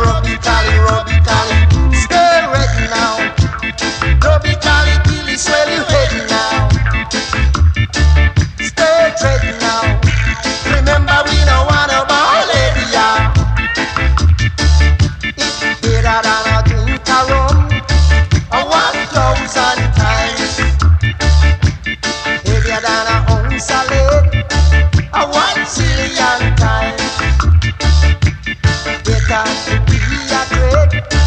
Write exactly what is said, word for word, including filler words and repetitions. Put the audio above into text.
rub it, tally, rub it, tally. Stay ready now. Rub it, tally, till it's swell your head now. Stay ready now. Remember we don't wanna ball it, yeah. It's better than a drink of rum a one thousand times. Heavier than a ounce of lead a one zillion times. Better to be a great